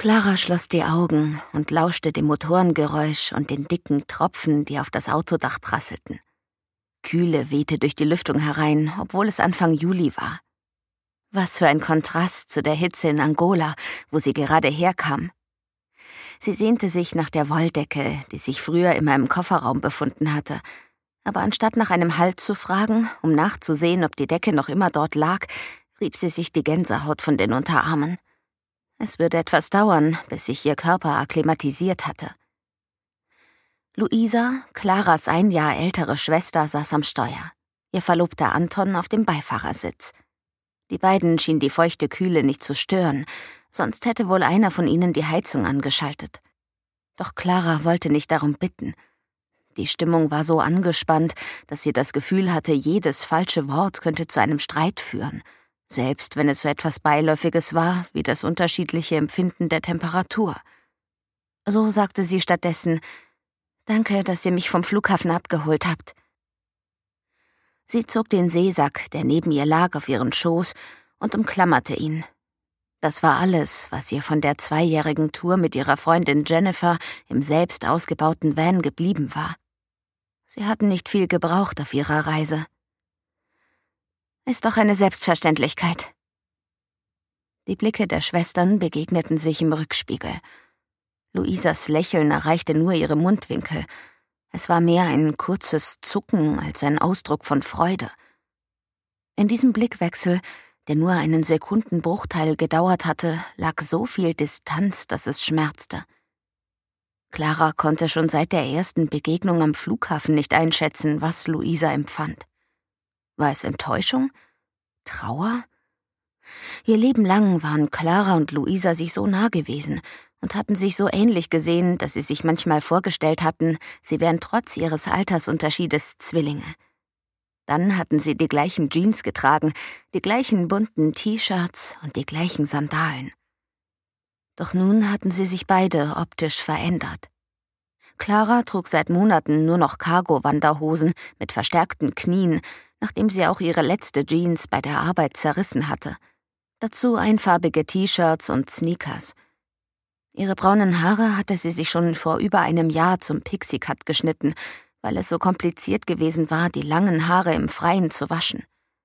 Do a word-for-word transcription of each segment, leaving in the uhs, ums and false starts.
Clara schloss die Augen und lauschte dem Motorengeräusch und den dicken Tropfen, die auf das Autodach prasselten. Kühle wehte durch die Lüftung herein, obwohl es Anfang Juli war. Was für ein Kontrast zu der Hitze in Angola, wo sie gerade herkam. Sie sehnte sich nach der Wolldecke, die sich früher immer im Kofferraum befunden hatte. Aber anstatt nach einem Halt zu fragen, um nachzusehen, ob die Decke noch immer dort lag, rieb sie sich die Gänsehaut von den Unterarmen. Es würde etwas dauern, bis sich ihr Körper akklimatisiert hatte. Luisa, Claras ein Jahr ältere Schwester, saß am Steuer. Ihr Verlobter Anton auf dem Beifahrersitz. Die beiden schien die feuchte Kühle nicht zu stören, sonst hätte wohl einer von ihnen die Heizung angeschaltet. Doch Clara wollte nicht darum bitten. Die Stimmung war so angespannt, dass sie das Gefühl hatte, jedes falsche Wort könnte zu einem Streit führen. Selbst wenn es so etwas Beiläufiges war, wie das unterschiedliche Empfinden der Temperatur. So sagte sie stattdessen: »Danke, dass ihr mich vom Flughafen abgeholt habt.« Sie zog den Seesack, der neben ihr lag, auf ihren Schoß und umklammerte ihn. Das war alles, was ihr von der zweijährigen Tour mit ihrer Freundin Jennifer im selbst ausgebauten Van geblieben war. Sie hatten nicht viel gebraucht auf ihrer Reise. Ist doch eine Selbstverständlichkeit. Die Blicke der Schwestern begegneten sich im Rückspiegel. Luisas Lächeln erreichte nur ihre Mundwinkel. Es war mehr ein kurzes Zucken als ein Ausdruck von Freude. In diesem Blickwechsel, der nur einen Sekundenbruchteil gedauert hatte, lag so viel Distanz, dass es schmerzte. Clara konnte schon seit der ersten Begegnung am Flughafen nicht einschätzen, was Luisa empfand. War es Enttäuschung? Trauer? Ihr Leben lang waren Clara und Luisa sich so nah gewesen und hatten sich so ähnlich gesehen, dass sie sich manchmal vorgestellt hatten, sie wären trotz ihres Altersunterschiedes Zwillinge. Dann hatten sie die gleichen Jeans getragen, die gleichen bunten T-Shirts und die gleichen Sandalen. Doch nun hatten sie sich beide optisch verändert. Clara trug seit Monaten nur noch Cargo-Wanderhosen mit verstärkten Knien, nachdem sie auch ihre letzte Jeans bei der Arbeit zerrissen hatte. Dazu einfarbige T-Shirts und Sneakers. Ihre braunen Haare hatte sie sich schon vor über einem Jahr zum Pixie-Cut geschnitten, weil es so kompliziert gewesen war, die langen Haare im Freien zu waschen.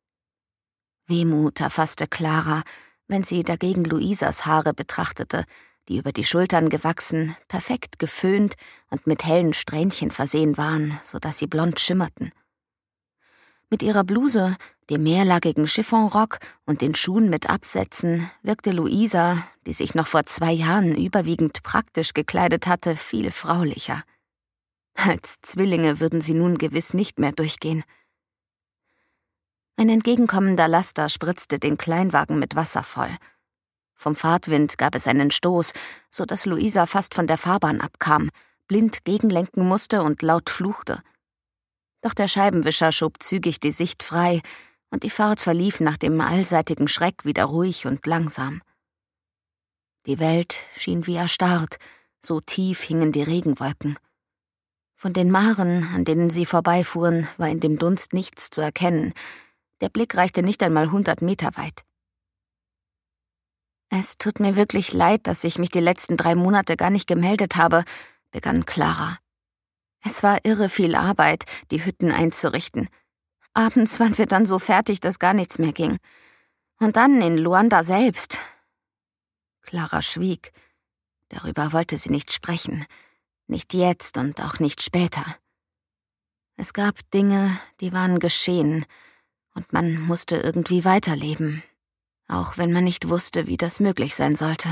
Wehmut erfasste Clara, wenn sie dagegen Luisas Haare betrachtete, die über die Schultern gewachsen, perfekt geföhnt und mit hellen Strähnchen versehen waren, sodass sie blond schimmerten. Mit ihrer Bluse, dem mehrlagigen Chiffonrock und den Schuhen mit Absätzen wirkte Luisa, die sich noch vor zwei Jahren überwiegend praktisch gekleidet hatte, viel fraulicher. Als Zwillinge würden sie nun gewiss nicht mehr durchgehen. Ein entgegenkommender Laster spritzte den Kleinwagen mit Wasser voll. Vom Fahrtwind gab es einen Stoß, so dass Luisa fast von der Fahrbahn abkam, blind gegenlenken musste und laut fluchte. Doch der Scheibenwischer schob zügig die Sicht frei und die Fahrt verlief nach dem allseitigen Schreck wieder ruhig und langsam. Die Welt schien wie erstarrt, so tief hingen die Regenwolken. Von den Maren, an denen sie vorbeifuhren, war in dem Dunst nichts zu erkennen. Der Blick reichte nicht einmal hundert Meter weit. »Es tut mir wirklich leid, dass ich mich die letzten drei Monate gar nicht gemeldet habe«, begann Clara. »Es war irre viel Arbeit, die Hütten einzurichten. Abends waren wir dann so fertig, dass gar nichts mehr ging. Und dann in Luanda selbst.« Clara schwieg. Darüber wollte sie nicht sprechen. Nicht jetzt und auch nicht später. Es gab Dinge, die waren geschehen, und man musste irgendwie weiterleben, auch wenn man nicht wusste, wie das möglich sein sollte.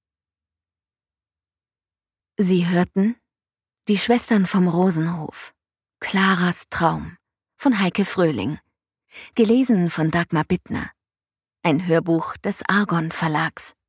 Sie hörten Die Schwestern vom Rosenhof, Claras Traum von Heike Fröhling, gelesen von Dagmar Bittner, ein Hörbuch des Argon Verlags.